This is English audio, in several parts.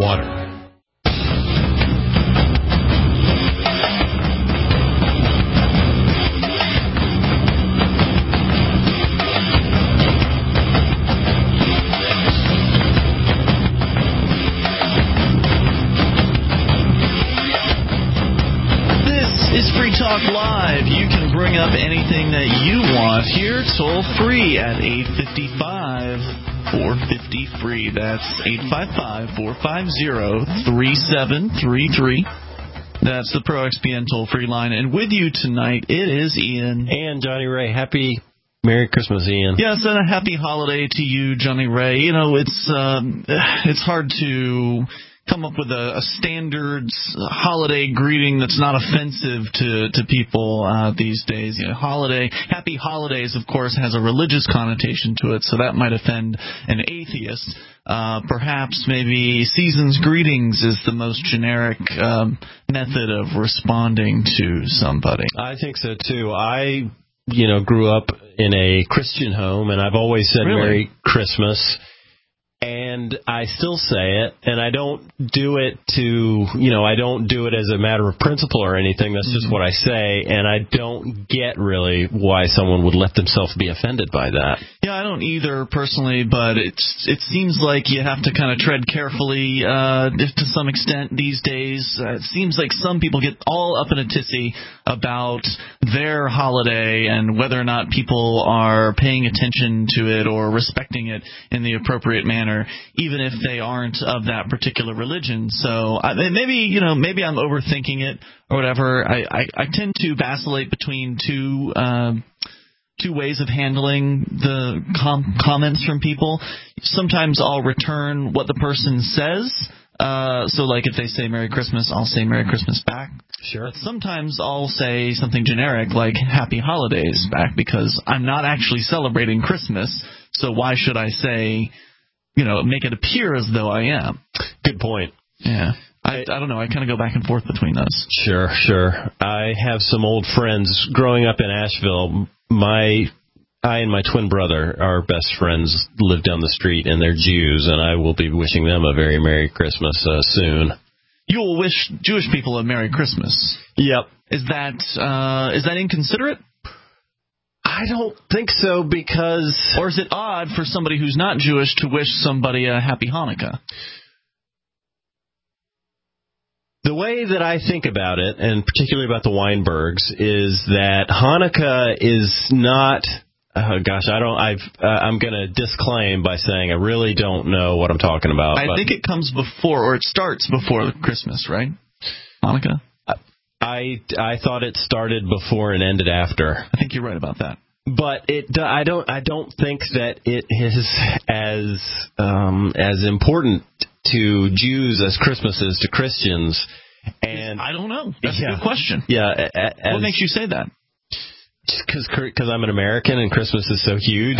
water. Free Talk Live. You can bring up anything that you want here, toll free at 855-450-FREE. That's 855-450-3733. That's the ProXPN toll-free line. And with you tonight, it is Ian. And Johnny Ray. Happy Merry Christmas, Ian. Yes, and a happy holiday to you, Johnny Ray. You know, it's hard to come up with a standard holiday greeting that's not offensive to people these days. You know, happy holidays, of course, has a religious connotation to it, so that might offend an atheist. Perhaps maybe season's greetings is the most generic method of responding to somebody. I think so, too. I grew up in a Christian home, and I've always said Merry Christmas. And I still say it, and I don't do it I don't do it as a matter of principle or anything. That's just what I say, and I don't get really why someone would let themselves be offended by that. Yeah, I don't either personally, but it seems like you have to kind of tread carefully to some extent these days. It seems like some people get all up in a tizzy about their holiday and whether or not people are paying attention to it or respecting it in the appropriate manner, even if they aren't of that particular religion. So maybe I'm overthinking it or whatever. I tend to vacillate between two ways of handling the comments from people. Sometimes I'll return what the person says. So like if they say Merry Christmas, I'll say Merry Christmas back. Sure. But sometimes I'll say something generic like Happy Holidays back because I'm not actually celebrating Christmas. So why should I say, make it appear as though I am? Good point. Yeah. I don't know. I kind of go back and forth between those. Sure. I have some old friends. Growing up in Asheville, I and my twin brother, our best friends, live down the street, and they're Jews, and I will be wishing them a very Merry Christmas soon. You will wish Jewish people a Merry Christmas. Yep. Is that inconsiderate? I don't think so, because... Or is it odd for somebody who's not Jewish to wish somebody a Happy Hanukkah? The way that I think about it, and particularly about the Weinbergs, is that Hanukkah is not... I'm going to disclaim by saying I really don't know what I'm talking about. I think it comes before, or it starts before Christmas, right? Hanukkah? I thought it started before and ended after. I think you're right about that. But I don't think that it is as important to Jews as Christmas is to Christians. And I don't know. That's a good question. Yeah. What makes you say that? Just because I'm an American and Christmas is so huge.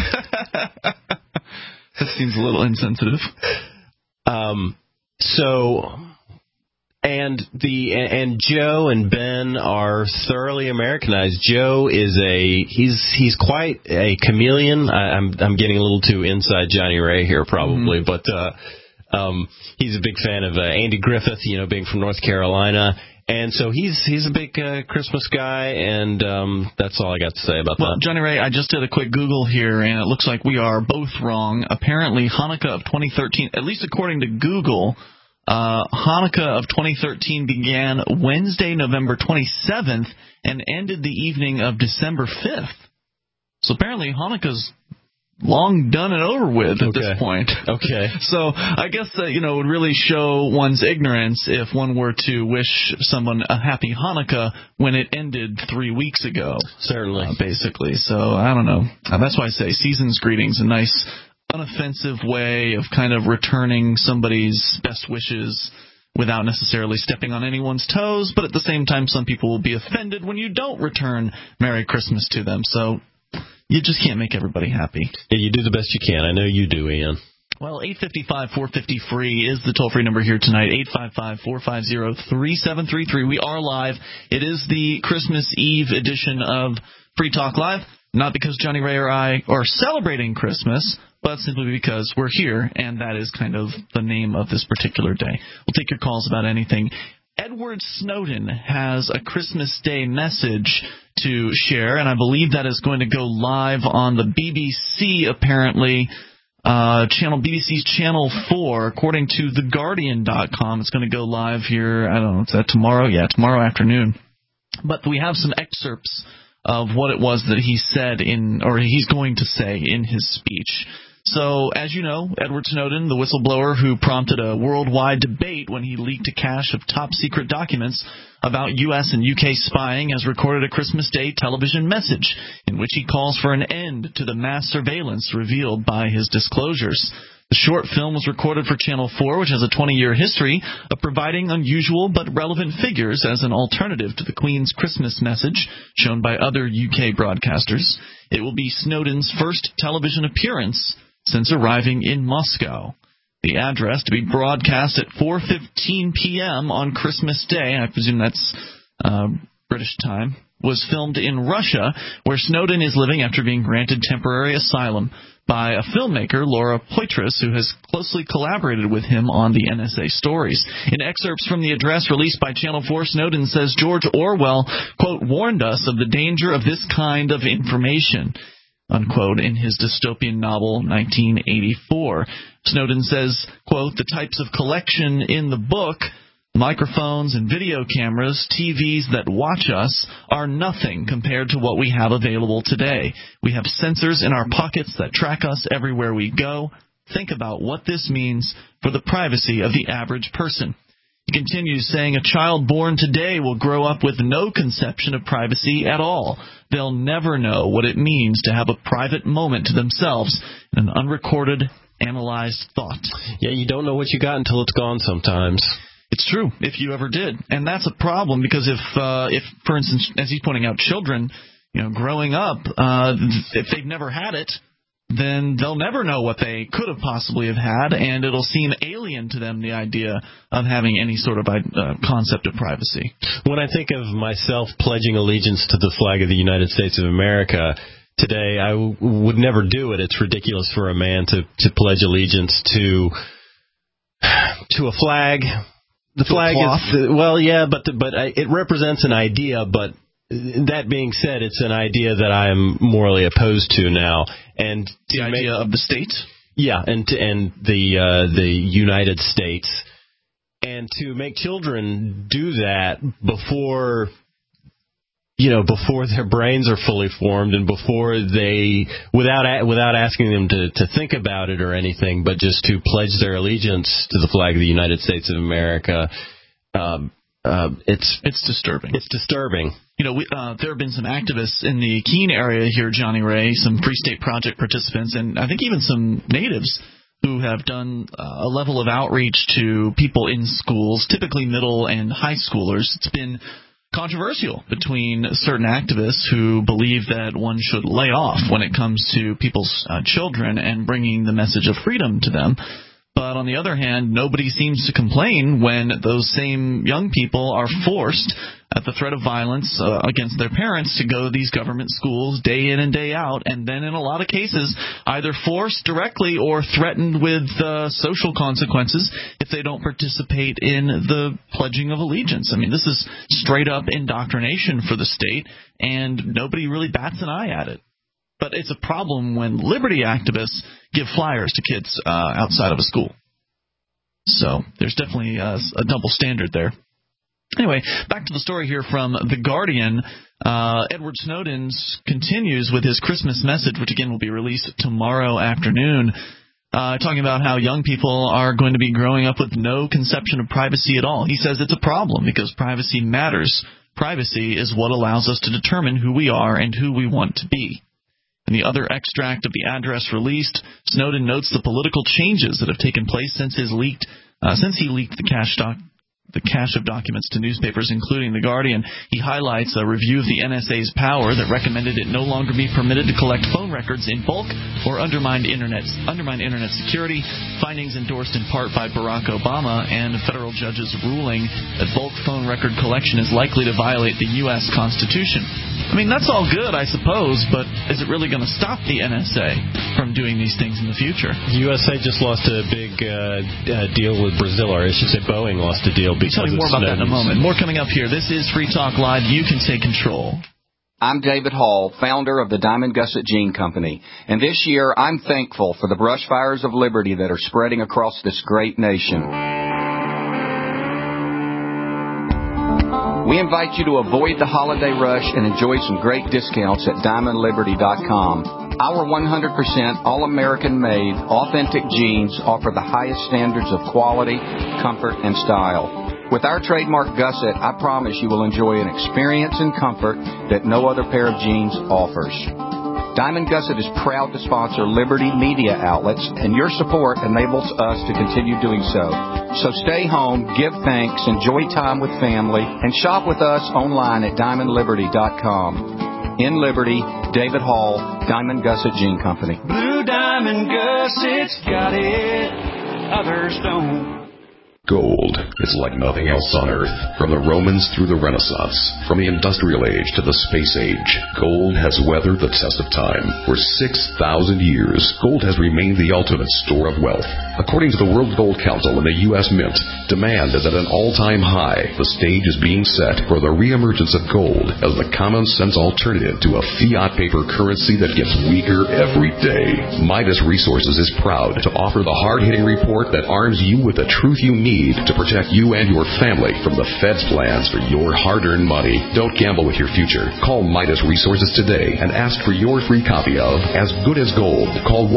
That seems a little insensitive. And Joe and Ben are thoroughly Americanized. Joe is he's quite a chameleon. I'm getting a little too inside Johnny Ray here probably, but he's a big fan of Andy Griffith, being from North Carolina. And so he's a big Christmas guy, and that's all I got to say about that. Well, Johnny Ray, I just did a quick Google here, and it looks like we are both wrong. Apparently, Hanukkah of 2013, at least according to Google, Hanukkah of 2013 began Wednesday, November 27th, and ended the evening of December 5th. So apparently, Hanukkah's long done and over with at this point. Okay. So I guess that, it would really show one's ignorance if one were to wish someone a happy Hanukkah when it ended 3 weeks ago. Certainly. Basically. So I don't know. That's why I say season's greetings, a nice, unoffensive way of kind of returning somebody's best wishes without necessarily stepping on anyone's toes. But at the same time, some people will be offended when you don't return Merry Christmas to them. So you just can't make everybody happy. Yeah, you do the best you can. I know you do, Ian. Well, 855-450-FREE is the toll-free number here tonight, 855-450-3733. We are live. It is the Christmas Eve edition of Free Talk Live, not because Johnny Ray or I are celebrating Christmas, but simply because we're here, and that is kind of the name of this particular day. We'll take your calls about anything. Edward Snowden has a Christmas Day message to share, and I believe that is going to go live on the BBC, apparently, BBC's Channel 4, according to TheGuardian.com. It's going to go live here, I don't know, is that tomorrow? Yeah, tomorrow afternoon. But we have some excerpts of what it was that he said he's going to say in his speech. So, as you know, Edward Snowden, the whistleblower who prompted a worldwide debate when he leaked a cache of top-secret documents about U.S. and U.K. spying, has recorded a Christmas Day television message in which he calls for an end to the mass surveillance revealed by his disclosures. The short film was recorded for Channel 4, which has a 20-year history of providing unusual but relevant figures as an alternative to the Queen's Christmas message shown by other UK broadcasters. It will be Snowden's first television appearance since arriving in Moscow. The address to be broadcast at 4:15 p.m. on Christmas Day, I presume that's British time, was filmed in Russia, where Snowden is living after being granted temporary asylum by a filmmaker, Laura Poitras, who has closely collaborated with him on the NSA stories. In excerpts from the address released by Channel 4, Snowden says George Orwell, quote, warned us of the danger of this kind of information, unquote, in his dystopian novel 1984. Snowden says, quote, the types of collection in the book, microphones and video cameras, TVs that watch us, are nothing compared to what we have available today. We have sensors in our pockets that track us everywhere we go. Think about what this means for the privacy of the average person. He continues saying a child born today will grow up with no conception of privacy at all. They'll never know what it means to have a private moment to themselves in an unrecorded, analyzed thought. Yeah, you don't know what you got until it's gone sometimes. It's true, if you ever did. And that's a problem because if, for instance, as he's pointing out, children, growing up, if they've never had it, then they'll never know what they could have possibly have had, and it'll seem alien to them, the idea of having any sort of concept of privacy. When I think of myself pledging allegiance to the flag of the United States of America today, I would never do it. It's ridiculous for a man to pledge allegiance to a flag. The flag is, well, yeah, but it represents an idea, but that being said, it's an idea that I am morally opposed to now. And the idea of the state? Yeah, and the United States. And to make children do that before their brains are fully formed and before they, without asking them to think about it or anything, but just to pledge their allegiance to the flag of the United States of America, it's disturbing. It's disturbing. There have been some activists in the Keene area here, Johnny Ray, some Free State Project participants, and I think even some natives who have done a level of outreach to people in schools, typically middle and high schoolers. It's been controversial between certain activists who believe that one should lay off when it comes to people's children and bringing the message of freedom to them. But on the other hand, nobody seems to complain when those same young people are forced, at the threat of violence against their parents, to go to these government schools day in and day out, and then in a lot of cases either forced directly or threatened with social consequences if they don't participate in the pledging of allegiance. I mean, this is straight-up indoctrination for the state, and nobody really bats an eye at it. But it's a problem when liberty activists give flyers to kids outside of a school. So there's definitely a double standard there. Anyway, back to the story here from The Guardian. Edward Snowden continues with his Christmas message, which again will be released tomorrow afternoon, talking about how young people are going to be growing up with no conception of privacy at all. He says it's a problem because privacy matters. Privacy is what allows us to determine who we are and who we want to be. In the other extract of the address released, Snowden notes the political changes that have taken place since he leaked the the cache of documents to newspapers, including The Guardian. He highlights a review of the NSA's power that recommended it no longer be permitted to collect phone records in bulk or undermine internet security, findings endorsed in part by Barack Obama and a federal judge's ruling that bulk phone record collection is likely to violate the U.S. Constitution. I mean, that's all good, I suppose, but is it really going to stop the NSA from doing these things in the future? The USA just lost a big deal with Brazil, or I should say Boeing lost a deal because I'll tell you more about that in a moment. More coming up here. This is Free Talk Live. You can take control. I'm David Hall, founder of the Diamond Gusset Jean Company, and this year I'm thankful for the brush fires of liberty that are spreading across this great nation. We invite you to avoid the holiday rush and enjoy some great discounts at DiamondLiberty.com. Our 100% all-American made, authentic jeans offer the highest standards of quality, comfort, and style. With our trademark gusset, I promise you will enjoy an experience and comfort that no other pair of jeans offers. Diamond Gusset is proud to sponsor Liberty Media outlets, and your support enables us to continue doing so. So stay home, give thanks, enjoy time with family, and shop with us online at DiamondLiberty.com. In Liberty, David Hall, Diamond Gusset Jean Company. Blue Diamond Gusset's got it, others don't. Gold is like nothing else on Earth. From the Romans through the Renaissance, from the Industrial Age to the Space Age, gold has weathered the test of time. For 6,000 years, gold has remained the ultimate store of wealth. According to the World Gold Council and the U.S. Mint, demand is at an all-time high. The stage is being set for the reemergence of gold as the common-sense alternative to a fiat paper currency that gets weaker every day. Midas Resources is proud to offer the hard-hitting report that arms you with the truth you need to protect you and your family from the Fed's plans for your hard-earned money. Don't gamble with your future. Call Midas Resources today and ask for your free copy of As Good as Gold. Call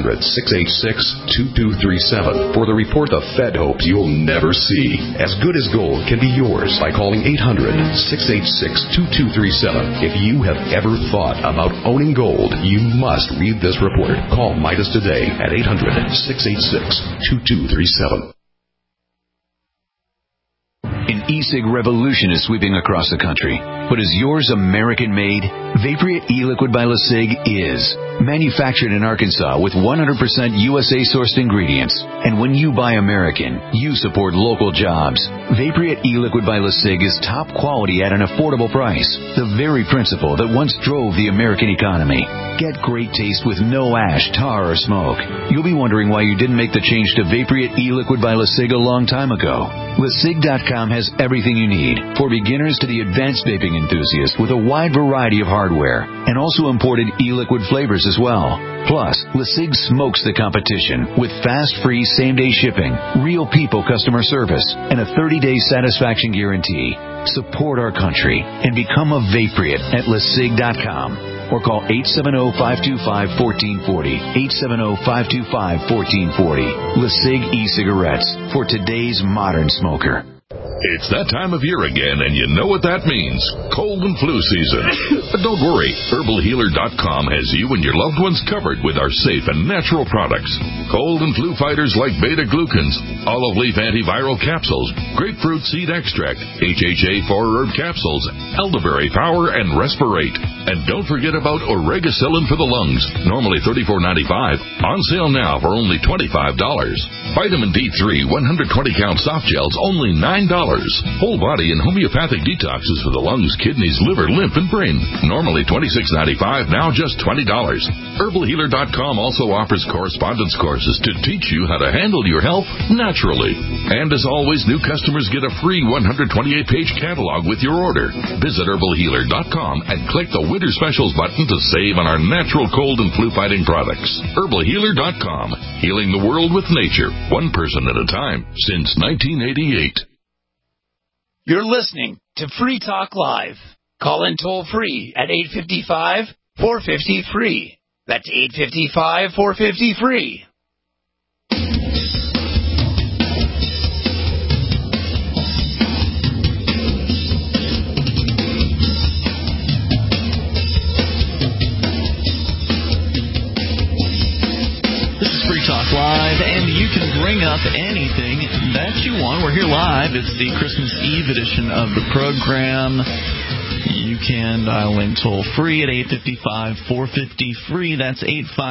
1-800-686-2237 for the report the Fed hopes you'll never see. As Good as Gold can be yours by calling 800-686-2237. If you have ever thought about owning gold, you must read this report. Call Midas today at 800-686-2237. An e-cig revolution is sweeping across the country. But is yours American-made? Vaporite e-liquid by LeSig is. Manufactured in Arkansas with 100% USA-sourced ingredients. And when you buy American, you support local jobs. Vaporite e-liquid by LeSig is top quality at an affordable price. The very principle that once drove the American economy. Get great taste with no ash, tar, or smoke. You'll be wondering why you didn't make the change to Vaporite e-liquid by LeSig a long time ago. LeSig.com has everything you need, for beginners to the advanced vaping enthusiast, with a wide variety of hardware, and also imported e-liquid flavors as well. Plus, LeSig smokes the competition with fast, free, same-day shipping, real people customer service, and a 30-day satisfaction guarantee. Support our country and become a Vaporite at LeSig.com. Or call 870-525-1440. 870-525-1440. LeSig e-cigarettes for today's modern smoker. It's that time of year again, and you know what that means. Cold and flu season. But don't worry. HerbalHealer.com has you and your loved ones covered with our safe and natural products. Cold and flu fighters like beta-glucans, olive leaf antiviral capsules, grapefruit seed extract, HHA 4-herb capsules, elderberry power, and Respirate. And don't forget about Oregacillin for the lungs, normally $34.95, on sale now for only $25. Vitamin D3 120-count soft gels, only $9. Whole body and homeopathic detoxes for the lungs, kidneys, liver, lymph, and brain. Normally $26.95, now just $20. HerbalHealer.com also offers correspondence courses to teach you how to handle your health naturally. And as always, new customers get a free 128-page catalog with your order. Visit HerbalHealer.com and click the Winter Specials button to save on our natural cold and flu-fighting products. HerbalHealer.com. Healing the world with nature, one person at a time, since 1988. You're listening to Free Talk Live. Call in toll-free at 855-450-FREE. That's 855-450-FREE. This is Free Talk Live, and you can bring up anything that catch you on. We're here live. It's the Christmas Eve edition of the program. You can dial in toll-free at 855-450-FREE. That's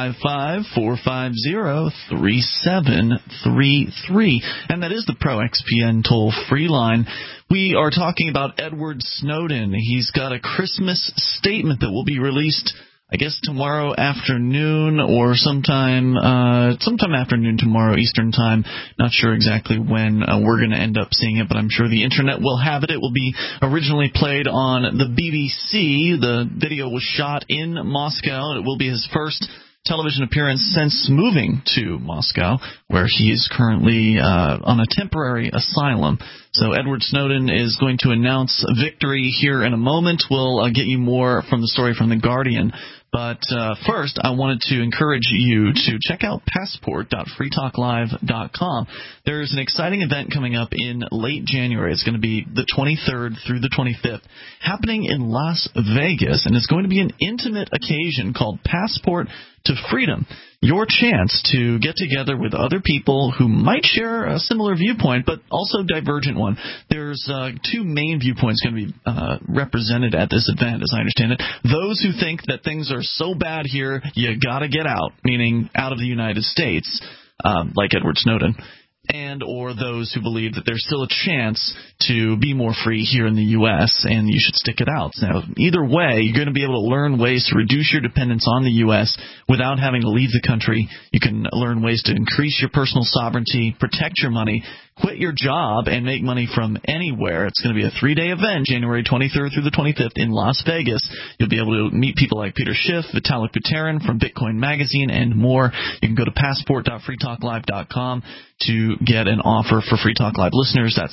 855-450-3733. And that is the Pro XPN toll-free line. We are talking about Edward Snowden. He's got a Christmas statement that will be released, I guess, tomorrow afternoon or sometime afternoon tomorrow Eastern time. Not sure exactly when we're going to end up seeing it, but I'm sure the internet will have it. It will be originally played on the BBC. The video was shot in Moscow. It will be his first television appearance since moving to Moscow, where he is currently on a temporary asylum. So Edward Snowden is going to announce victory here in a moment. We'll get you more from the story from The Guardian. But first, I wanted to encourage you to check out passport.freetalklive.com. There's an exciting event coming up in late January. It's going to be the 23rd through the 25th, happening in Las Vegas, and it's going to be an intimate occasion called Passport to Freedom. Your chance to get together with other people who might share a similar viewpoint, but also divergent one. There's two main viewpoints going to be represented at this event, as I understand it. Those who think that things are so bad here, you got to get out, meaning out of the United States, like Edward Snowden, and or those who believe that there's still a chance to be more free here in the U.S., and you should stick it out. Now, either way, you're going to be able to learn ways to reduce your dependence on the U.S. without having to leave the country. You can learn ways to increase your personal sovereignty, protect your money, quit your job, and make money from anywhere. It's going to be a 3-day event, January 23rd through the 25th in Las Vegas. You'll be able to meet people like Peter Schiff, Vitalik Buterin from Bitcoin Magazine, and more. You can go to passport.freetalklive.com to get an offer for Free Talk Live listeners. That's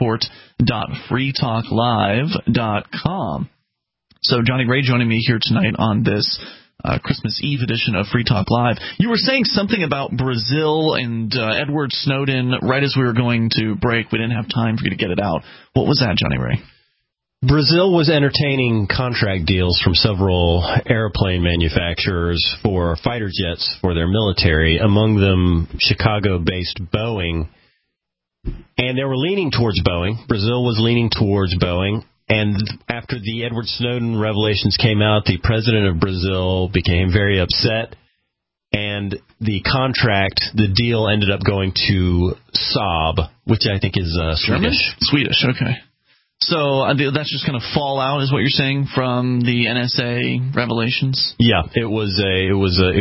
passport.freetalklive.com. So Johnny Ray joining me here tonight on this Christmas Eve edition of Free Talk Live. You were saying something about Brazil and Edward Snowden right as we were going to break. We didn't have time for you to get it out. What was that, Johnny Ray? Brazil was entertaining contract deals from several airplane manufacturers for fighter jets for their military, among them Chicago-based Boeing. And they were leaning towards Boeing. Brazil was leaning towards Boeing. And after the Edward Snowden revelations came out, the president of Brazil became very upset. And the contract, the deal ended up going to Saab, which I think is Swedish. Swedish, okay. So that's just going to fall out, is what you're saying, from the NSA revelations? Yeah, it was a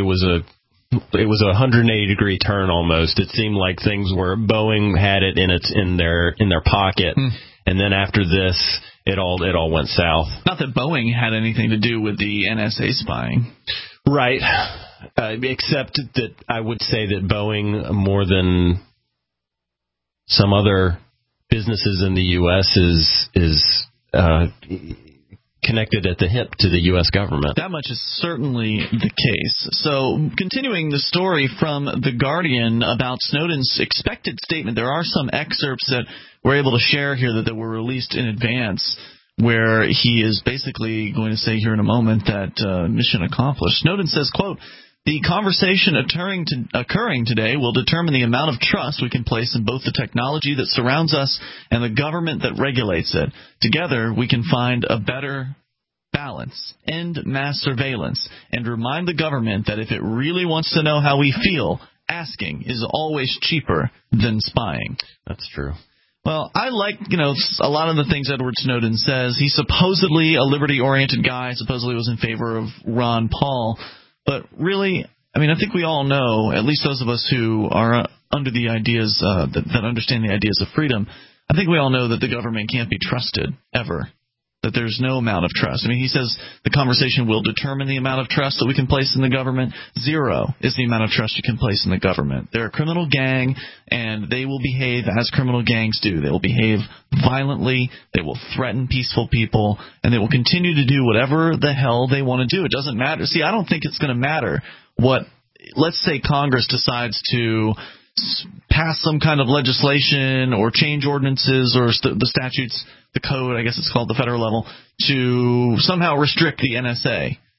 180-degree turn almost. It seemed like things were Boeing had it in their pocket, and then after this, it all went south. Not that Boeing had anything to do with the NSA spying, right? Except that I would say that Boeing, more than some other businesses in the U.S., is connected at the hip to the U.S. government. That much is certainly the case. So, continuing the story from The Guardian about Snowden's expected statement, there are some excerpts that we're able to share here that were released in advance, where he is basically going to say here in a moment that mission accomplished. Snowden says, quote, "The conversation occurring today will determine the amount of trust we can place in both the technology that surrounds us and the government that regulates it. Together, we can find a better balance, end mass surveillance, and remind the government that if it really wants to know how we feel, asking is always cheaper than spying." That's true. Well, I like, a lot of the things Edward Snowden says. He's supposedly a liberty-oriented guy, supposedly was in favor of Ron Paul. But really, I think we all know, at least those of us who are under the ideas, that understand the ideas of freedom, I think we all know that the government can't be trusted, ever. That there's no amount of trust. He says the conversation will determine the amount of trust that we can place in the government. 0 is the amount of trust you can place in the government. They're a criminal gang, and they will behave as criminal gangs do. They will behave violently, they will threaten peaceful people, and they will continue to do whatever the hell they want to do. It doesn't matter. See, I don't think it's going to matter what, let's say Congress decides to pass some kind of legislation or change ordinances or the statutes, the code, I guess it's called, the federal level, to somehow restrict the NSA.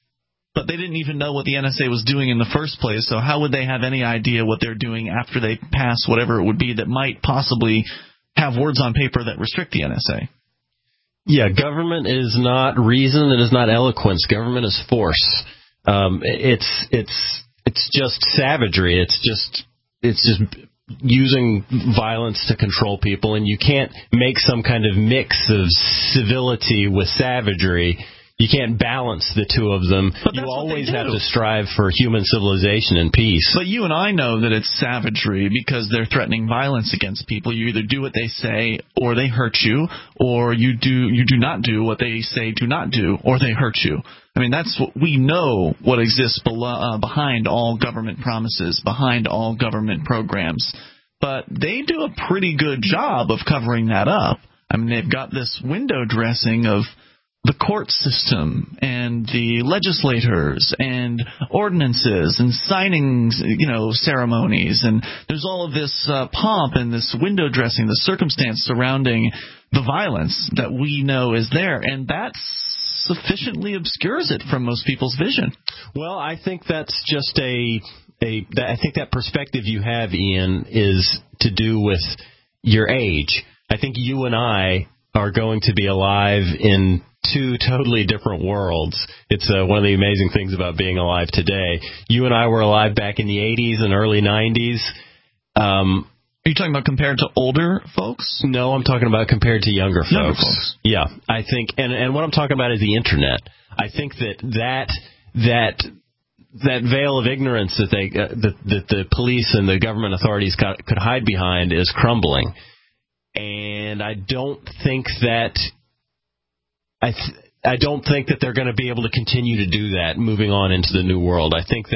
but they didn't even know what the NSA was doing in the first place, so how would they have any idea what they're doing after they pass whatever it would be that might possibly have words on paper that restrict the NSA? Yeah, government is not reason, it is not eloquence. Government is force. It's just savagery. It's just using violence to control people, and you can't make some kind of mix of civility with savagery. You can't balance the two of them. You always have to strive for human civilization and peace. But you and I know that it's savagery because they're threatening violence against people. You either do what they say or they hurt you, or you do not do what they say do not do, or they hurt you. I mean, that's what we know what exists behind all government promises, behind all government programs. But they do a pretty good job of covering that up. I mean, they've got this window dressing of the court system and the legislators and ordinances and signing, ceremonies, and there's all of this pomp and this window dressing, the circumstance surrounding the violence that we know is there, and that sufficiently obscures it from most people's vision. Well, I think that's just I think that perspective you have, Ian, is to do with your age. I think you and I are going to be alive in two totally different worlds. It's one of the amazing things about being alive today. You and I were alive back in the 80s and early 90s. Are you talking about compared to older folks? No, I'm talking about compared to younger folks. Younger folks. Yeah, I think, and what I'm talking about is the Internet. I think that veil of ignorance that that the police and the government authorities could hide behind is crumbling. And I don't think that they're going to be able to continue to do that moving on into the new world. I think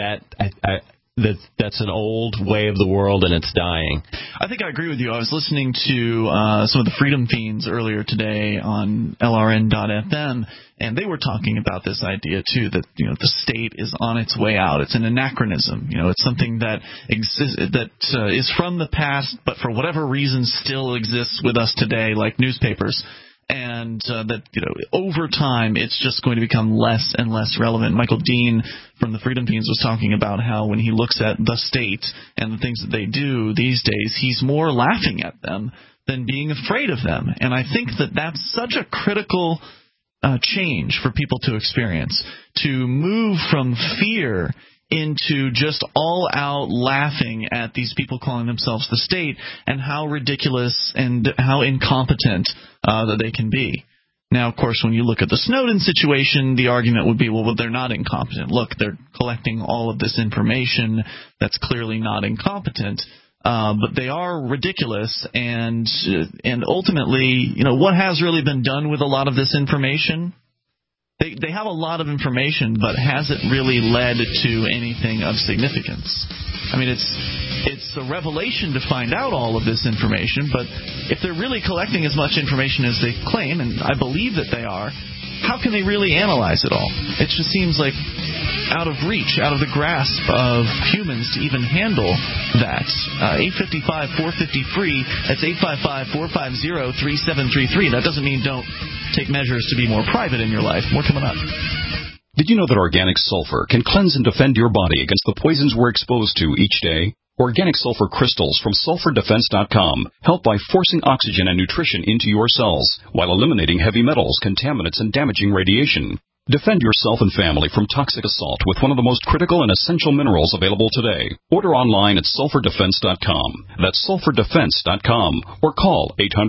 that's an old way of the world, and it's dying. I think I agree with you. I was listening to some of the Freedom Fiends earlier today on LRN.FM, and they were talking about this idea too, that the state is on its way out. It's an anachronism. It's something that exists, is from the past, but for whatever reason still exists with us today, like newspapers. And that over time it's just going to become less and less relevant. Michael Dean from the Freedom Fiends was talking about how when he looks at the state and the things that they do these days, he's more laughing at them than being afraid of them. And I think that that's such a critical change for people to experience, to move from fear into just all-out laughing at these people calling themselves the state and how ridiculous and how incompetent that they can be. Now, of course, when you look at the Snowden situation, the argument would be, well, they're not incompetent. Look, they're collecting all of this information that's clearly not incompetent, but they are ridiculous, and ultimately, what has really been done with a lot of this information? They have a lot of information, but has it really led to anything of significance? I mean, it's a revelation to find out all of this information, but if they're really collecting as much information as they claim, and I believe that they are, how can they really analyze it all? It just seems like out of reach, out of the grasp of humans to even handle that. 855-450-FREE, that's 855-450-3733. That doesn't mean don't take measures to be more private in your life. More coming up. Did you know that organic sulfur can cleanse and defend your body against the poisons we're exposed to each day? Organic sulfur crystals from SulfurDefense.com help by forcing oxygen and nutrition into your cells while eliminating heavy metals, contaminants, and damaging radiation. Defend yourself and family from toxic assault with one of the most critical and essential minerals available today. Order online at SulfurDefense.com. That's SulfurDefense.com or call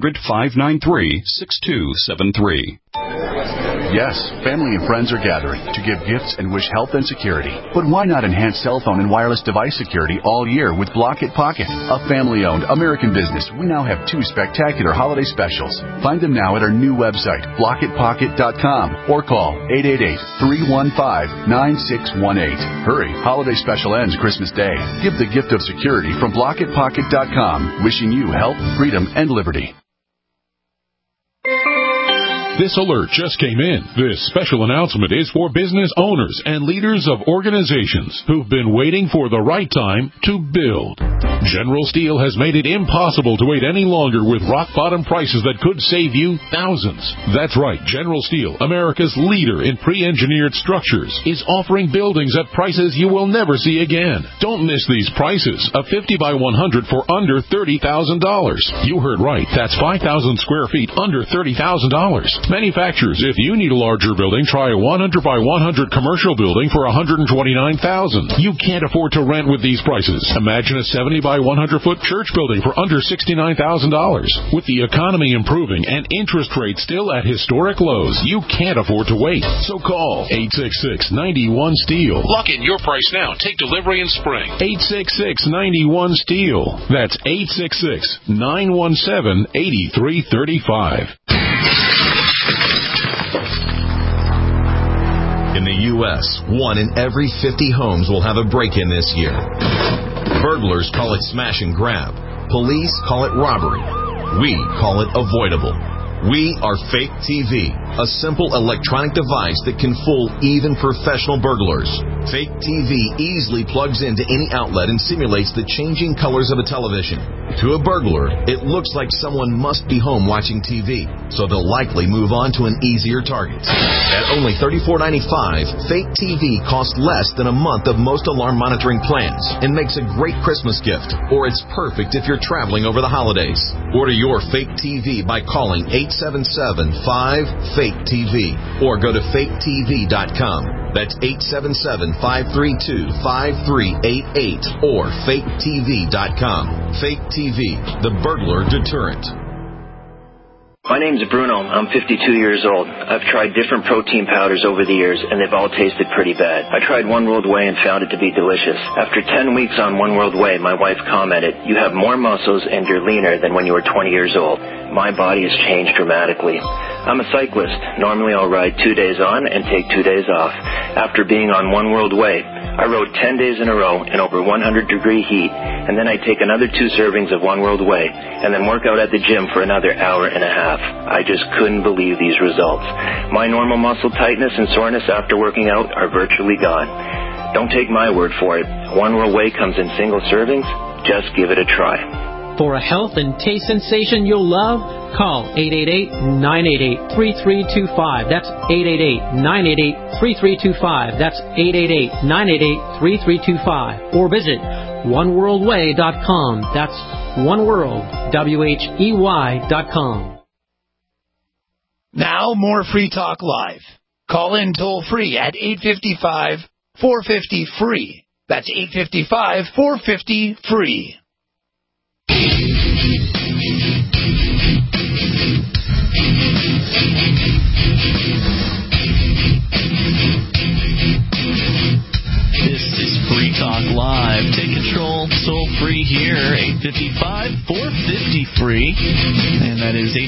800-593-6273. Yes, family and friends are gathering to give gifts and wish health and security. But why not enhance cell phone and wireless device security all year with Block-It Pocket? A family-owned American business, we now have 2 spectacular holiday specials. Find them now at our new website, BlockItPocket.com, or call 888-315-9618. Hurry, holiday special ends Christmas Day. Give the gift of security from BlockItPocket.com. Wishing you health, freedom, and liberty. This alert just came in. This special announcement is for business owners and leaders of organizations who've been waiting for the right time to build. General Steel has made it impossible to wait any longer with rock-bottom prices that could save you thousands. That's right. General Steel, America's leader in pre-engineered structures, is offering buildings at prices you will never see again. Don't miss these prices. A 50 by 100 for under $30,000. You heard right. That's 5,000 square feet under $30,000. Manufacturers, if you need a larger building, try a 100 by 100 commercial building for $129,000. You can't afford to rent with these prices. Imagine a 70 by 100 foot church building for under $69,000. With the economy improving and interest rates still at historic lows, you can't afford to wait. So call 866-91-STEEL. Lock in your price now. Take delivery in spring. 866-91-STEEL. That's 866-917-8335. In the U.S., 1 in every 50 homes will have a break-in this year. Burglars call it smash and grab. Police call it robbery. We call it avoidable. We are Fake TV, a simple electronic device that can fool even professional burglars. Fake TV easily plugs into any outlet and simulates the changing colors of a television. To a burglar, it looks like someone must be home watching TV, so they'll likely move on to an easier target. At only $34.95, Fake TV costs less than a month of most alarm monitoring plans and makes a great Christmas gift, or it's perfect if you're traveling over the holidays. Order your Fake TV by calling 877-5-FAKE-TV or go to faketv.com. That's 877-532-5388 or faketv.com. Fake TV, the burglar deterrent. My name's Bruno. I'm 52 years old. I've tried different protein powders over the years, and they've all tasted pretty bad. I tried One World Whey and found it to be delicious. After 10 weeks on One World Whey, my wife commented, "You have more muscles and you're leaner than when you were 20 years old." My body has changed dramatically. I'm a cyclist. Normally I'll ride 2 days on and take 2 days off. After being on One World Whey, I rode 10 days in a row in over 100-degree heat, and then I take another 2 servings of One World Whey, and then work out at the gym for another hour and a half. I just couldn't believe these results. My normal muscle tightness and soreness after working out are virtually gone. Don't take my word for it. One World Whey comes in single servings. Just give it a try. For a health and taste sensation you'll love, call 888-988-3325. That's 888-988-3325. That's 888-988-3325. Or visit oneworldwhey.com. That's oneworld.com. Now more Free Talk Live. Call in toll free at 855-450-FREE. That's 855-450-FREE. This is Free Talk Live. Take control, toll free here, 855-450-FREE. And that is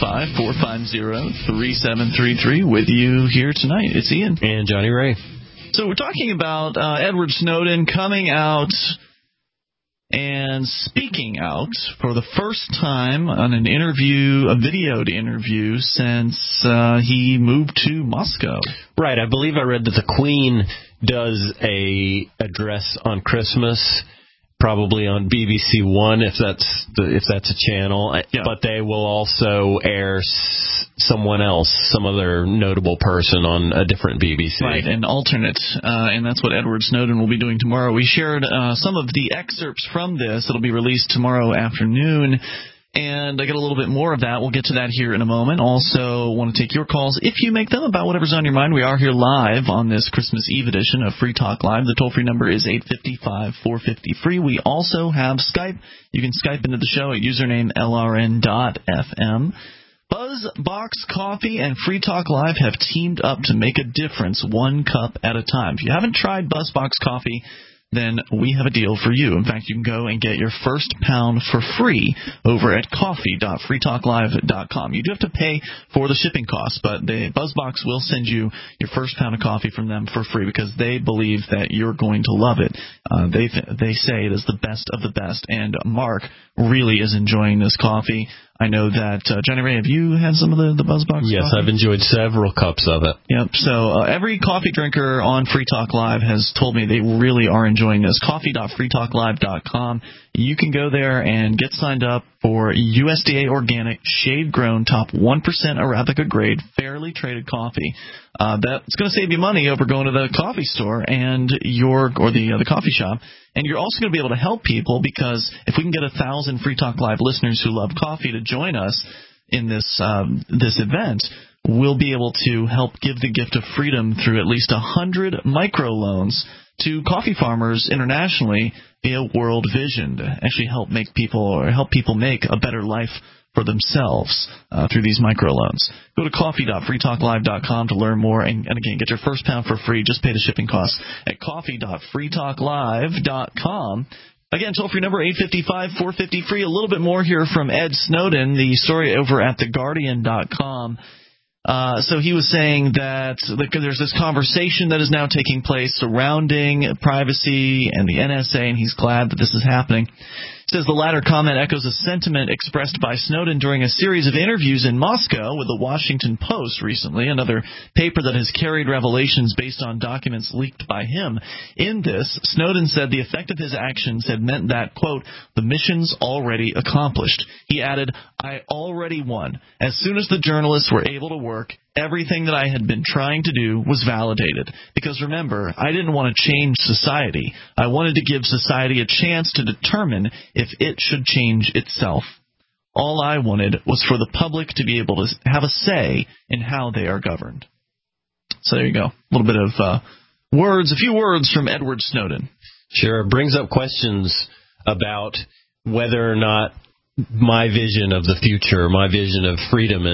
855-450-3733. With you here tonight, it's Ian. And Johnny Ray. So we're talking about Edward Snowden coming out and speaking out for the first time on an interview, a videoed interview, since he moved to Moscow. Right. I believe I read that the Queen does a address on Christmas, probably on BBC One, if that's a channel. Yeah. But they will also air someone else, some other notable person on a different BBC. Right, an alternate, and that's what Edward Snowden will be doing tomorrow. We shared some of the excerpts from this. It'll be released tomorrow afternoon, and I got a little bit more of that. We'll get to that here in a moment. Also want to take your calls, if you make them, about whatever's on your mind. We are here live on this Christmas Eve edition of Free Talk Live. The toll-free number is 855-450-FREE. We also have Skype. You can Skype into the show at username LRN.FM. BuzzBox Coffee and Free Talk Live have teamed up to make a difference, one cup at a time. If you haven't tried BuzzBox Coffee, then we have a deal for you. In fact, you can go and get your first pound for free over at coffee.freetalklive.com. You do have to pay for the shipping costs, but BuzzBox will send you your first pound of coffee from them for free because they believe that you're going to love it. They say it is the best of the best, and Mark really is enjoying this coffee. I know that, Johnny Ray, have you had some of the BuzzBox Yes, coffee? I've enjoyed several cups of it. Yep. So every coffee drinker on Free Talk Live has told me they really are enjoying this. Coffee.freetalklive.com. You can go there and get signed up for USDA organic, shade-grown, top 1% Arabica grade, fairly traded coffee. That's going to save you money over going to the coffee store and the coffee shop. And you're also going to be able to help people, because if we can get 1,000 Free Talk Live listeners who love coffee to join us in this event, we'll be able to help give the gift of freedom through at least 100 microloans to coffee farmers internationally via World Vision to actually help people make a better life for themselves through these microloans. Go to coffee.freetalklive.com to learn more, and again, get your first pound for free. Just pay the shipping costs at coffee.freetalklive.com. Again, toll-free number 855-450-FREE. A little bit more here from Ed Snowden, the story over at theguardian.com. So he was saying that there's this conversation that is now taking place surrounding privacy and the NSA, and he's glad that this is happening. He says the latter comment echoes a sentiment expressed by Snowden during a series of interviews in Moscow with the Washington Post recently, another paper that has carried revelations based on documents leaked by him. In this, Snowden said the effect of his actions had meant that, quote, the mission's already accomplished. He added, I already won. As soon as the journalists were able to work, everything that I had been trying to do was validated. Because remember, I didn't want to change society. I wanted to give society a chance to determine if it should change itself. All I wanted was for the public to be able to have a say in how they are governed. So there you go. A little bit of a few words from Edward Snowden. Sure. It brings up questions about whether or not my vision of the future, my vision of freedom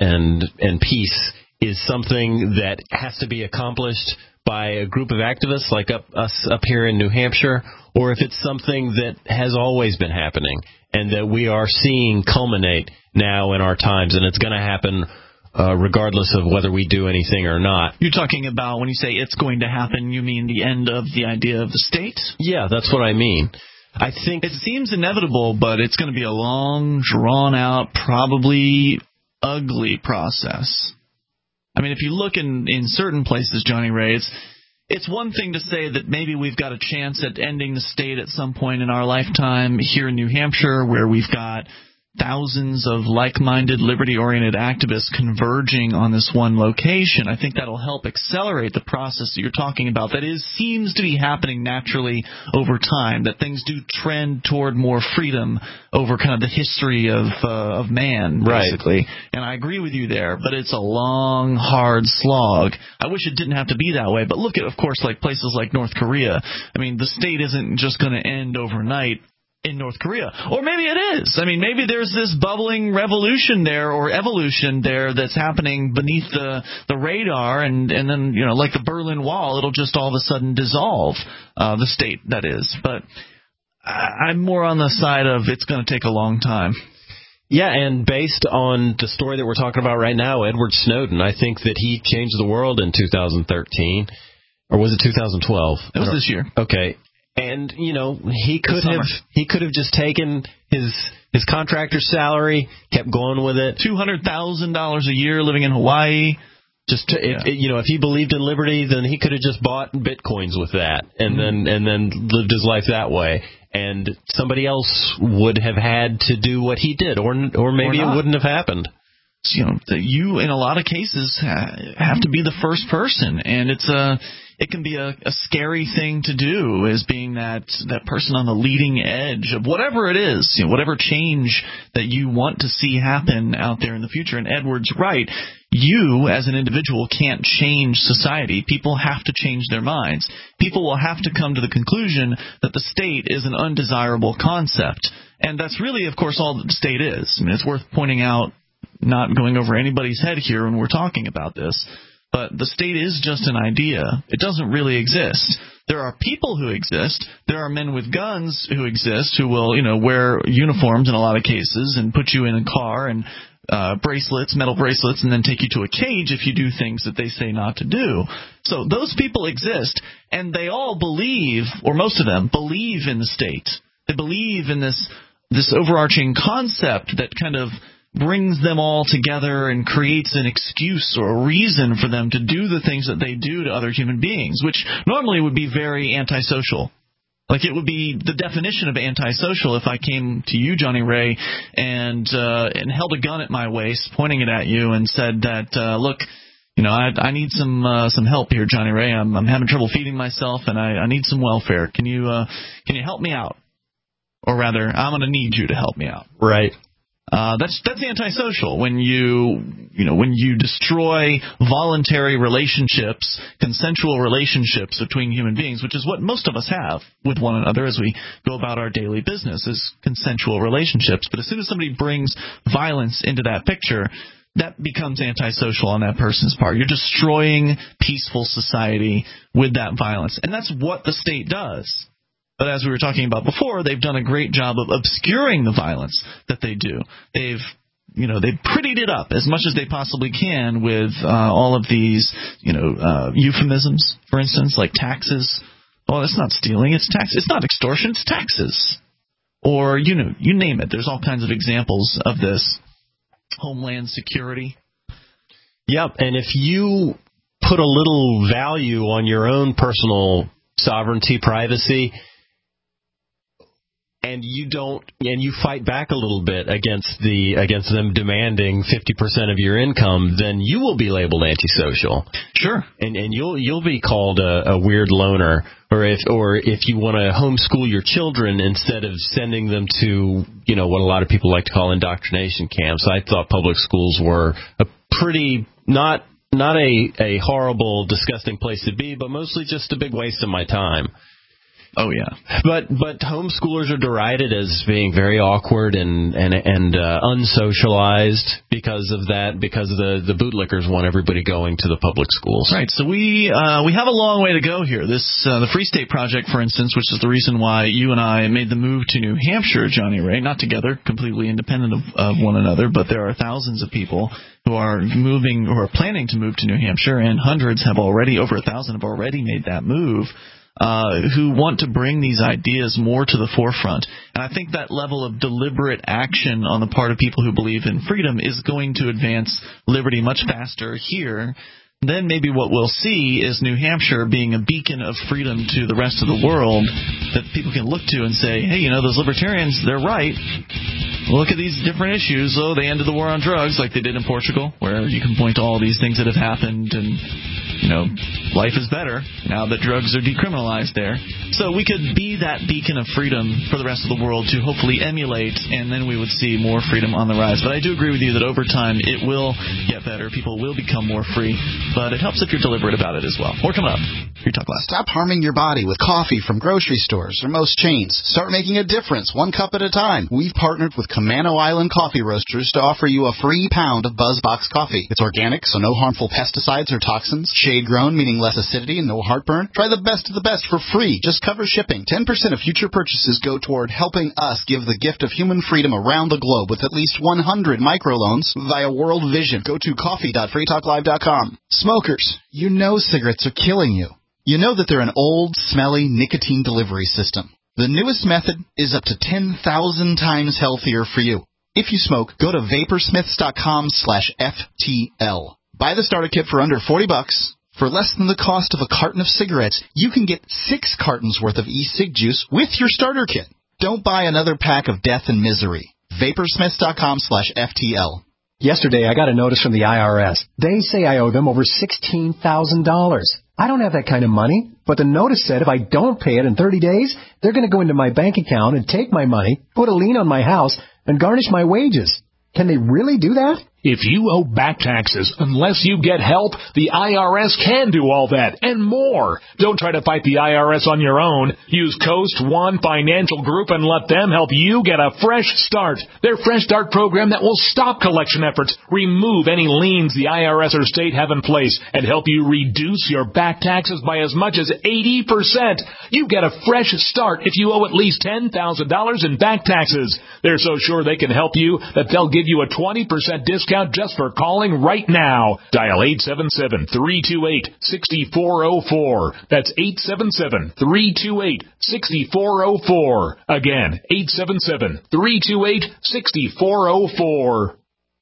and peace is something that has to be accomplished by a group of activists like us up here in New Hampshire, or if it's something that has always been happening and that we are seeing culminate now in our times, and it's going to happen regardless of whether we do anything or not. You're talking about, when you say it's going to happen, you mean the end of the idea of the state? Yeah, that's what I mean. I think it seems inevitable, but it's going to be a long, drawn-out, probably ugly process. I mean, if you look in certain places, Johnny Ray, it's one thing to say that maybe we've got a chance at ending the state at some point in our lifetime here in New Hampshire, where we've got thousands of like-minded, liberty-oriented activists converging on this one location. I think that'll help accelerate the process that you're talking about. That seems to be happening naturally over time, that things do trend toward more freedom over kind of the history of man, basically. Right. And I agree with you there, but it's a long, hard slog. I wish it didn't have to be that way, but look at, of course, like places like North Korea. I mean, the state isn't just going to end overnight in North Korea. Or maybe it is. I mean, maybe there's this bubbling revolution there or evolution there that's happening beneath the radar, and then, you know, like the Berlin Wall, it'll just all of a sudden dissolve the state, that is. But I'm more on the side of it's going to take a long time. Yeah, and based on the story that we're talking about right now, Edward Snowden, I think that he changed the world in 2013. Or was it 2012? It was this year. Okay. And, you know, he could have just taken his contractor's salary, kept going with it. $200,000 a year living in Hawaii. If he believed in liberty, then he could have just bought Bitcoins with that and then lived his life that way. And somebody else would have had to do what he did, or maybe it wouldn't have happened. You know, you in a lot of cases have to be the first person, and it can be a scary thing to do, as being that person on the leading edge of whatever it is, you know, whatever change that you want to see happen out there in the future. And Edward's right. You, as an individual, can't change society. People have to change their minds. People will have to come to the conclusion that the state is an undesirable concept. And that's really, of course, all that the state is. I mean, it's worth pointing out, not going over anybody's head here when we're talking about this, but the state is just an idea. It doesn't really exist. There are people who exist. There are men with guns who exist, who will, you know, wear uniforms in a lot of cases and put you in a car and metal bracelets, and then take you to a cage if you do things that they say not to do. So those people exist, and they all believe, or most of them believe in the state. They believe in this overarching concept that kind of brings them all together and creates an excuse or a reason for them to do the things that they do to other human beings, which normally would be very antisocial. Like, it would be the definition of antisocial if I came to you, Johnny Ray, and held a gun at my waist, pointing it at you, and said that, look, I need some help here, Johnny Ray. I'm having trouble feeding myself, and I need some welfare. Can you help me out? Or rather, I'm going to need you to help me out. Right. That's antisocial when you destroy voluntary relationships, consensual relationships between human beings, which is what most of us have with one another as we go about our daily business, is consensual relationships. But as soon as somebody brings violence into that picture, that becomes antisocial on that person's part. You're destroying peaceful society with that violence, and that's what the state does. But as we were talking about before, they've done a great job of obscuring the violence that they do. They've prettied it up as much as they possibly can with all of these, euphemisms, for instance, like taxes. Oh, that's not stealing, it's tax. It's not extortion, it's taxes. Or, you name it. There's all kinds of examples of this. Homeland security. Yep, and if you put a little value on your own personal sovereignty, privacy, and you fight back a little bit against them demanding 50% of your income, then you will be labeled antisocial. Sure. And you'll be called a weird loner, or if you want to homeschool your children instead of sending them to, what a lot of people like to call indoctrination camps. I thought public schools were a pretty not a horrible, disgusting place to be, but mostly just a big waste of my time. Oh, yeah. But homeschoolers are derided as being very awkward and unsocialized because of that, because the bootlickers want everybody going to the public schools. Right. So we have a long way to go here. The Free State Project, for instance, which is the reason why you and I made the move to New Hampshire, Johnny Ray, not together, completely independent of one another, but there are thousands of people who are planning to move to New Hampshire, and hundreds have already, over 1,000 have already made that move. Who want to bring these ideas more to the forefront. And I think that level of deliberate action on the part of people who believe in freedom is going to advance liberty much faster here. Then maybe what we'll see is New Hampshire being a beacon of freedom to the rest of the world that people can look to and say, hey, those libertarians, they're right. Look at these different issues. Oh, they ended the war on drugs like they did in Portugal, where you can point to all these things that have happened and, life is better now that drugs are decriminalized there. So we could be that beacon of freedom for the rest of the world to hopefully emulate, and then we would see more freedom on the rise. But I do agree with you that over time it will get better. People will become more free, but it helps if you're deliberate about it as well. More coming up. Free Talk Live. Stop harming your body with coffee from grocery stores or most chains. Start making a difference, one cup at a time. We've partnered with Camano Island Coffee Roasters to offer you a free pound of BuzzBox coffee. It's organic, so no harmful pesticides or toxins. Shade-grown, meaning less acidity and no heartburn. Try the best of the best for free. Just cover shipping. 10% of future purchases go toward helping us give the gift of human freedom around the globe with at least 100 microloans via World Vision. Go to coffee.freetalklive.com. Smokers, cigarettes are killing you. You know that they're an old, smelly nicotine delivery system. The newest method is up to 10,000 times healthier for you. If you smoke, go to vaporsmiths.com/FTL. Buy the starter kit for under $40. For less than the cost of a carton of cigarettes, you can get 6 cartons worth of e-cig juice with your starter kit. Don't buy another pack of death and misery. Vaporsmiths.com/FTL. Yesterday, I got a notice from the IRS. They say I owe them over $16,000. I don't have that kind of money, but the notice said if I don't pay it in 30 days, they're going to go into my bank account and take my money, put a lien on my house, and garnish my wages. Can they really do that? If you owe back taxes, unless you get help, the IRS can do all that and more. Don't try to fight the IRS on your own. Use Coast One Financial Group and let them help you get a fresh start. Their Fresh Start program that will stop collection efforts, remove any liens the IRS or state have in place, and help you reduce your back taxes by as much as 80%. You get a fresh start if you owe at least $10,000 in back taxes. They're so sure they can help you that they'll give you a 20% discount just for calling right now. Dial 877-328-6404. That's 877-328-6404. Again, 877-328-6404.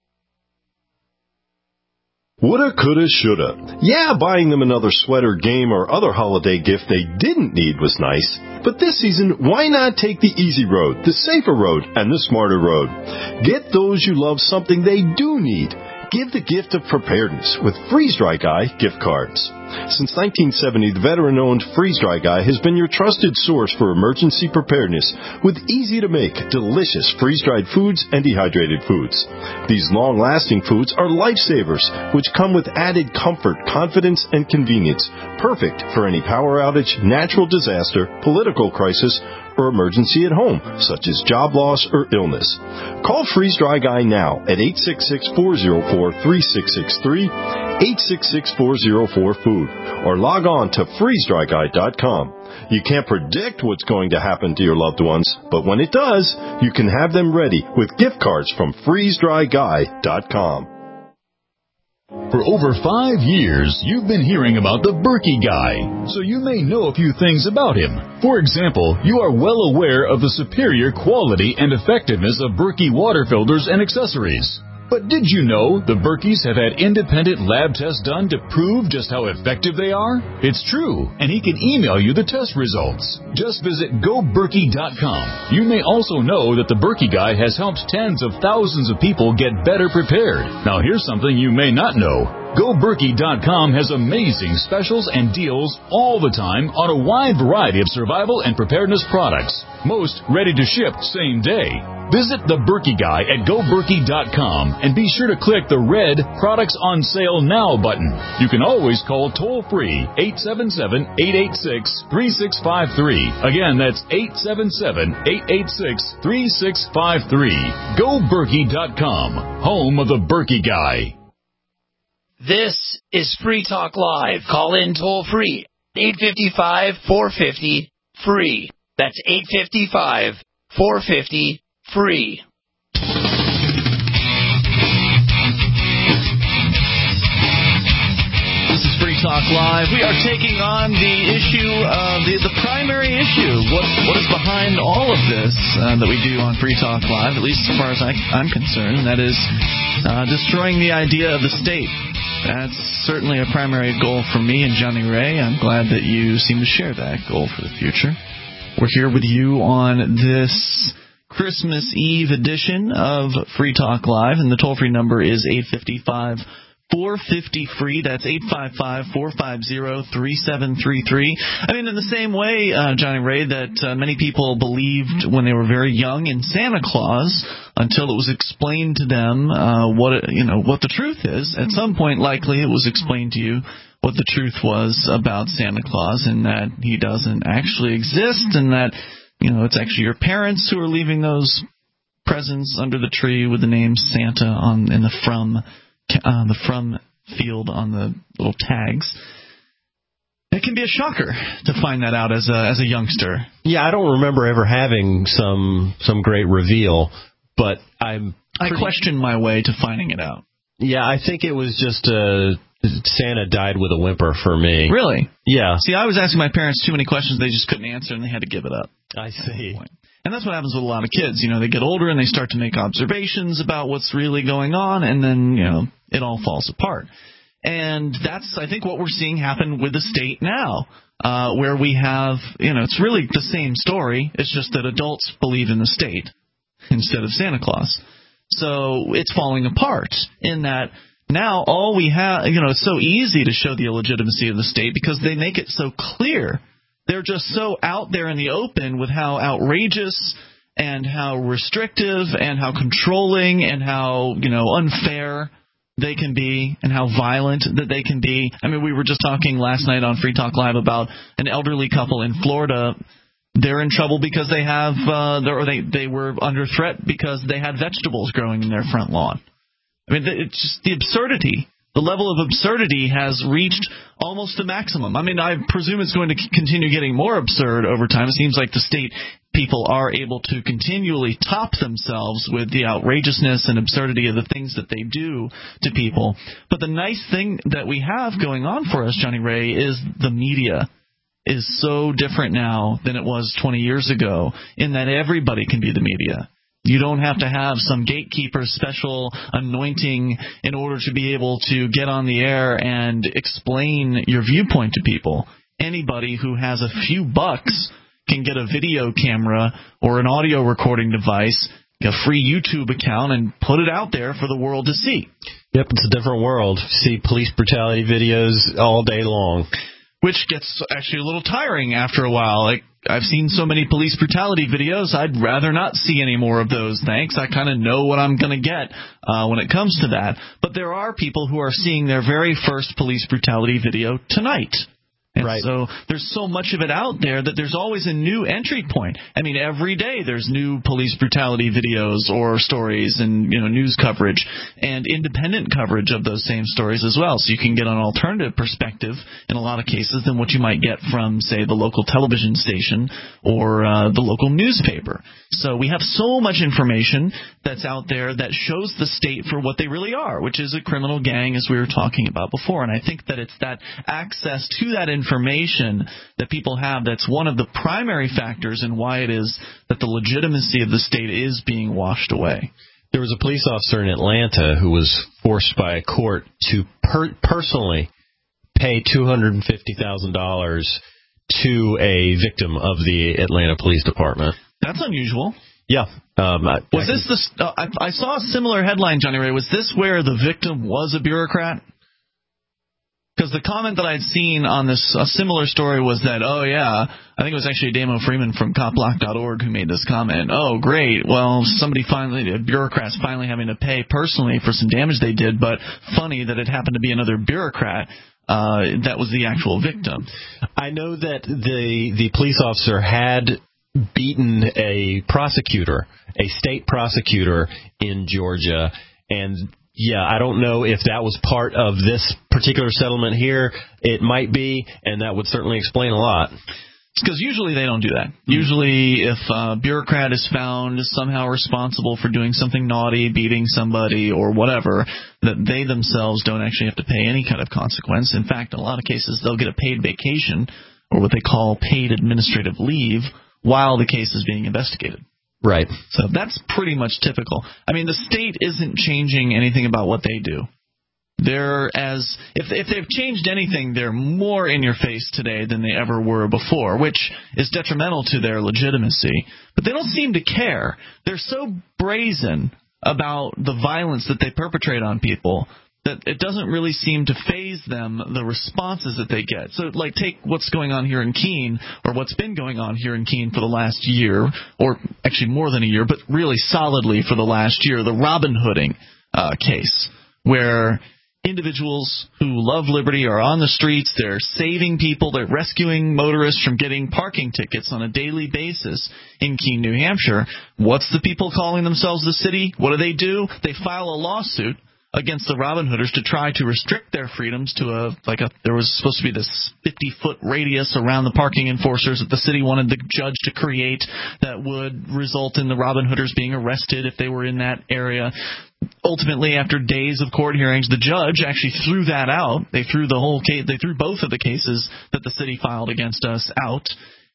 Woulda, coulda, shoulda. Yeah, buying them another sweater, game, or other holiday gift they didn't need was nice. But this season, why not take the easy road, the safer road, and the smarter road? Get those you love something they do need. Give the gift of preparedness with Freeze Dry Guy gift cards. Since 1970, the veteran-owned Freeze Dry Guy has been your trusted source for emergency preparedness with easy-to-make, delicious freeze-dried foods and dehydrated foods. These long-lasting foods are lifesavers, which come with added comfort, confidence, and convenience, perfect for any power outage, natural disaster, political crisis, or emergency at home, such as job loss or illness. Call Freeze Dry Guy now at 866-404-3663, 866-404-FOOD, or log on to freezedryguy.com. You can't predict what's going to happen to your loved ones, but when it does, you can have them ready with gift cards from freezedryguy.com. For over 5 years, you've been hearing about the Berkey Guy, so you may know a few things about him. For example, you are well aware of the superior quality and effectiveness of Berkey water filters and accessories. But did you know the Berkeys have had independent lab tests done to prove just how effective they are? It's true, and he can email you the test results. Just visit GoBerkey.com. You may also know that the Berkey Guy has helped tens of thousands of people get better prepared. Now here's something you may not know. GoBerkey.com has amazing specials and deals all the time on a wide variety of survival and preparedness products, most ready to ship same day. Visit the Berkey Guy at GoBerkey.com and be sure to click the red Products on Sale Now button. You can always call toll-free 877-886-3653. Again, that's 877-886-3653. GoBerkey.com, home of the Berkey Guy. This is Free Talk Live. Call in toll free 855-450-FREE. That's 855-450-FREE. This is Free Talk Live. We are taking on the issue of the primary issue. What is behind all of this that we do on Free Talk Live, at least as far as I'm concerned, and that is destroying the idea of the state. That's certainly a primary goal for me and Johnny Ray. I'm glad that you seem to share that goal for the future. We're here with you on this Christmas Eve edition of Free Talk Live, and the toll-free number is 855-450-FREE. That's 855-450-3733. I mean, in the same way, Johnny Ray, that many people believed when they were very young in Santa Claus until it was explained to them what the truth is. At some point, likely, it was explained to you what the truth was about Santa Claus, and that he doesn't actually exist, and that it's actually your parents who are leaving those presents under the tree with the name Santa in the from field on the little tags. It can be a shocker to find that out as a youngster. Yeah, I don't remember ever having some great reveal, but I questioned my way to finding it out. Yeah, I think it was just Santa died with a whimper for me. Really? Yeah. See, I was asking my parents too many questions they just couldn't answer, and they had to give it up. I see. And that's what happens with a lot of kids. They get older and they start to make observations about what's really going on, and then, it all falls apart. And that's, I think, what we're seeing happen with the state now, where we have, it's really the same story. It's just that adults believe in the state instead of Santa Claus. So it's falling apart in that now all we have, it's so easy to show the illegitimacy of the state because they make it so clear. They're just so out there in the open with how outrageous and how restrictive and how controlling and how, unfair they can be and how violent that they can be. I mean, we were just talking last night on Free Talk Live about an elderly couple in Florida. They're in trouble because they have they were under threat because they had vegetables growing in their front lawn. I mean, it's just the absurdity. The level of absurdity has reached almost the maximum. I mean, I presume it's going to continue getting more absurd over time. It seems like the state people are able to continually top themselves with the outrageousness and absurdity of the things that they do to people. But the nice thing that we have going on for us, Johnny Ray, is the media is so different now than it was 20 years ago in that everybody can be the media. You don't have to have some gatekeeper special anointing in order to be able to get on the air and explain your viewpoint to people. Anybody who has a few bucks can get a video camera or an audio recording device, a free YouTube account, and put it out there for the world to see. Yep, it's a different world. See police brutality videos all day long. Which gets actually a little tiring after a while. Like, I've seen so many police brutality videos, I'd rather not see any more of those, thanks. I kind of know what I'm going to get when it comes to that. But there are people who are seeing their very first police brutality video tonight. And right. So there's so much of it out there that there's always a new entry point. I mean, every day there's new police brutality videos or stories and, news coverage and independent coverage of those same stories as well. So you can get an alternative perspective in a lot of cases than what you might get from, say, the local television station or the local newspaper. So we have so much information that's out there that shows the state for what they really are, which is a criminal gang, as we were talking about before. And I think that it's that access to that information that people have that's one of the primary factors in why it is that the legitimacy of the state is being washed away. There was a police officer in Atlanta who was forced by a court to personally pay $250,000 to a victim of the Atlanta Police Department. That's unusual. Yeah. I saw a similar headline, Johnny Ray. Was this where the victim was a bureaucrat? Because the comment that I'd seen on this a similar story was that, I think it was actually Damo Freeman from copblock.org who made this comment. Oh, great. Well, bureaucrats finally having to pay personally for some damage they did, but funny that it happened to be another bureaucrat. That was the actual victim. I know that the police officer had beaten a state prosecutor in Georgia, and yeah, I don't know if that was part of this particular settlement here. It might be, and that would certainly explain a lot. Because usually they don't do that. Usually if a bureaucrat is found somehow responsible for doing something naughty, beating somebody or whatever, that they themselves don't actually have to pay any kind of consequence. In fact, in a lot of cases, they'll get a paid vacation or what they call paid administrative leave while the case is being investigated. Right. So that's pretty much typical. I mean, the state isn't changing anything about what they do. If they've changed anything, they're more in your face today than they ever were before, which is detrimental to their legitimacy. But they don't seem to care. They're so brazen about the violence that they perpetrate on people that it doesn't really seem to faze them, the responses that they get. So, take what's going on here in Keene, or what's been going on here in Keene for the last year, or actually more than a year, but really solidly for the last year, the Robin Hooding case, where individuals who love liberty are on the streets, they're saving people, they're rescuing motorists from getting parking tickets on a daily basis in Keene, New Hampshire. What's the people calling themselves the city? What do? They file a lawsuit against the Robin Hooders to try to restrict their freedoms to there was supposed to be this 50-foot radius around the parking enforcers that the city wanted the judge to create that would result in the Robin Hooders being arrested if they were in that area. Ultimately, after days of court hearings, the judge actually threw that out. They threw the whole case. They threw both of the cases that the city filed against us out,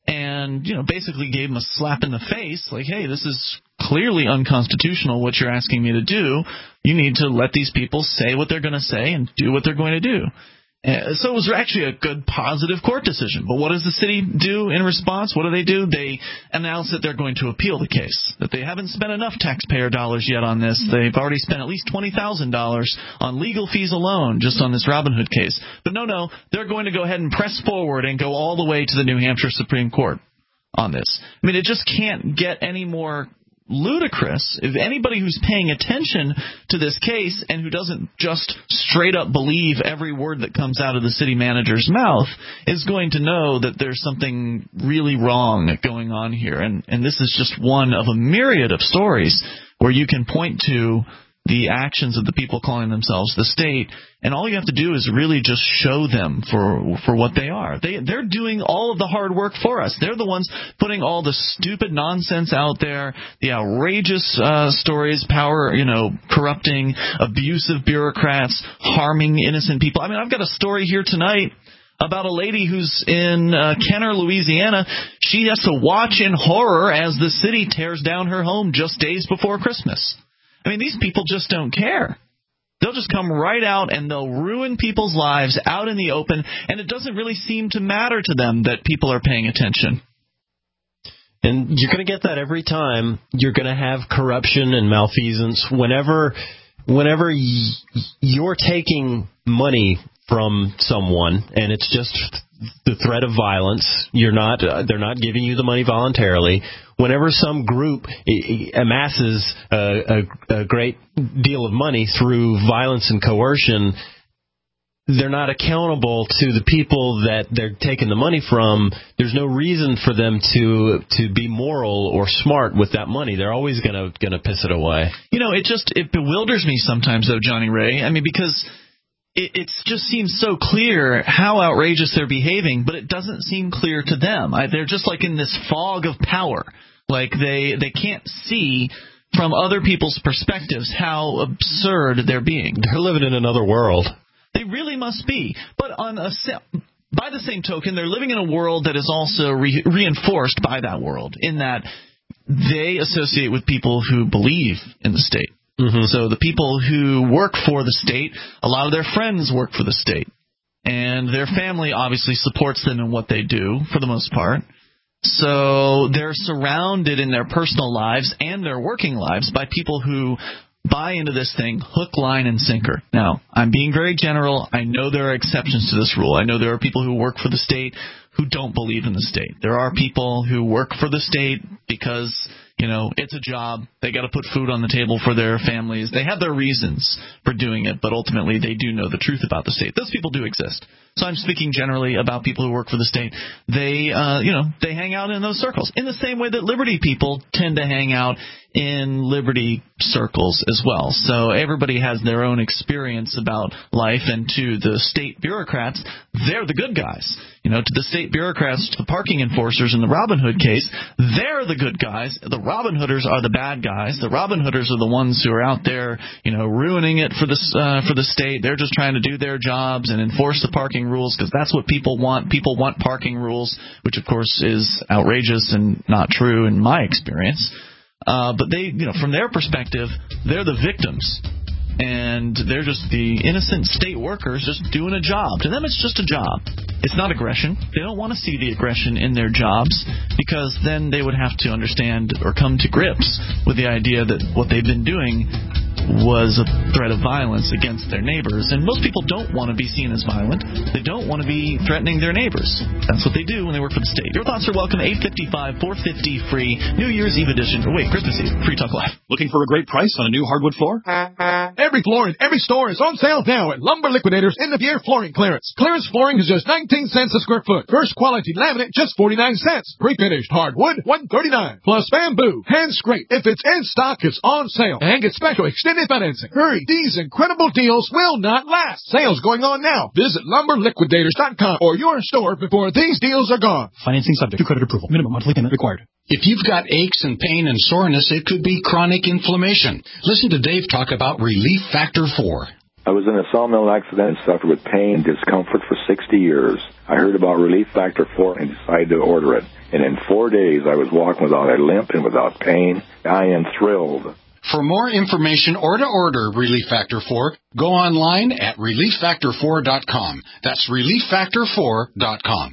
and basically gave them a slap in the face, like, hey, this is clearly unconstitutional what you're asking me to do. You need to let these people say what they're going to say and do what they're going to do. So it was actually a good, positive court decision. But what does the city do in response? What do? They announce that they're going to appeal the case, that they haven't spent enough taxpayer dollars yet on this. They've already spent at least $20,000 on legal fees alone just on this Robin Hood case. But no, they're going to go ahead and press forward and go all the way to the New Hampshire Supreme Court on this. I mean, it just can't get any more ludicrous. If anybody who's paying attention to this case and who doesn't just straight up believe every word that comes out of the city manager's mouth is going to know that there's something really wrong going on here. And this is just one of a myriad of stories where you can point to the actions of the people calling themselves the state, and all you have to do is really just show them for what they are. They're doing all of the hard work for us. They're the ones putting all the stupid nonsense out there, the outrageous stories, power, corrupting, abusive bureaucrats, harming innocent people. I mean, I've got a story here tonight about a lady who's in Kenner, Louisiana. She has to watch in horror as the city tears down her home just days before Christmas. I mean, these people just don't care. They'll just come right out and they'll ruin people's lives out in the open, and it doesn't really seem to matter to them that people are paying attention. And you're going to get that every time. You're going to have corruption and malfeasance. Whenever you're taking money from someone and it's just the threat of violence, they're not giving you the money voluntarily. Whenever some group amasses a great deal of money through violence and coercion, they're not accountable to the people that they're taking the money from. There's no reason for them to be moral or smart with that money. They're always gonna piss it away. You know, it bewilders me sometimes, though, Johnny Ray. I mean, because it just seems so clear how outrageous they're behaving, but it doesn't seem clear to them. They're just like in this fog of power. Like they can't see from other people's perspectives how absurd they're being. They're living in another world. They really must be. But by the same token, they're living in a world that is also reinforced by that world, in that they associate with people who believe in the state. Mm-hmm. So the people who work for the state, a lot of their friends work for the state. And their family obviously supports them in what they do, for the most part. So they're surrounded in their personal lives and their working lives by people who buy into this thing hook, line, and sinker. Now, I'm being very general. I know there are exceptions to this rule. I know there are people who work for the state who don't believe in the state. There are people who work for the state because, you know, it's a job. They got to put food on the table for their families. They have their reasons for doing it, but ultimately they do know the truth about the state. Those people do exist. So I'm speaking generally about people who work for the state. They hang out in those circles in the same way that liberty people tend to hang out in liberty circles as well. So everybody has their own experience about life, and to the state bureaucrats, they're the good guys. You know, to the state bureaucrats, to the parking enforcers in the Robin Hood case, they're the good guys. The Robin Hooders are the bad guys. The Robin Hooders are the ones who are out there, you know, ruining it for the state. They're just trying to do their jobs and enforce the parking rules because that's what people want. People want parking rules, which of course is outrageous and not true in my experience. But they, you know, from their perspective, they're the victims. And they're just the innocent state workers just doing a job. To them, it's just a job. It's not aggression. They don't want to see the aggression in their jobs because then they would have to understand or come to grips with the idea that what they've been doing was a threat of violence against their neighbors. And most people don't want to be seen as violent. They don't want to be threatening their neighbors. That's what they do when they work for the state. Your thoughts are welcome. 855-450 free. New Year's Eve edition. Or wait, Christmas Eve. Free Talk Live. Looking for a great price on a new hardwood floor? Every floor in every store is on sale now at Lumber Liquidators End of Year Flooring Clearance. Clearance flooring is just 19 cents a square foot. First quality laminate just 49 cents. Pre-finished hardwood $139. Plus bamboo hand scrape. If it's in stock, it's on sale and get special extended financing. Hurry, these incredible deals will not last. Sales going on now. Visit lumberliquidators.com or your store before these deals are gone. Financing subject to credit approval. Minimum monthly payment required. If you've got aches and pain and soreness, it could be chronic inflammation. Listen to Dave talk about Relief Factor 4. I was in a sawmill accident and suffered with pain and discomfort for 60 years. I heard about Relief Factor 4 and decided to order it. And in 4 days, I was walking without a limp and without pain. I am thrilled. For more information or to order Relief Factor 4, go online at ReliefFactor4.com. That's ReliefFactor4.com.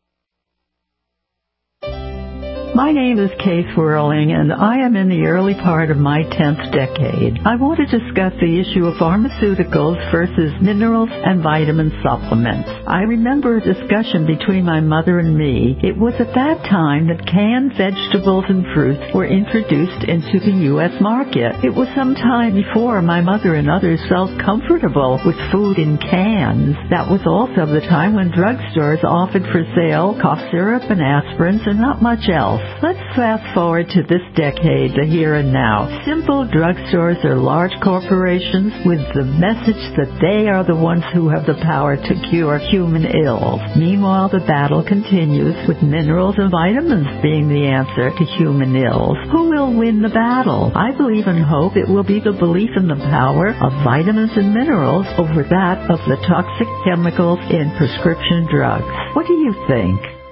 My name is Kay Swirling, and I am in the early part of my 10th decade. I want to discuss the issue of pharmaceuticals versus minerals and vitamin supplements. I remember a discussion between my mother and me. It was at that time that canned vegetables and fruits were introduced into the U.S. market. It was some time before my mother and others felt comfortable with food in cans. That was also the time when drugstores offered for sale cough syrup and aspirins and not much else. Let's fast forward to this decade, the here and now. Simple drugstores are large corporations with the message that they are the ones who have the power to cure human ills. Meanwhile, the battle continues with minerals and vitamins being the answer to human ills. Who will win the battle? I believe and hope it will be the belief in the power of vitamins and minerals over that of the toxic chemicals in prescription drugs. What do you think?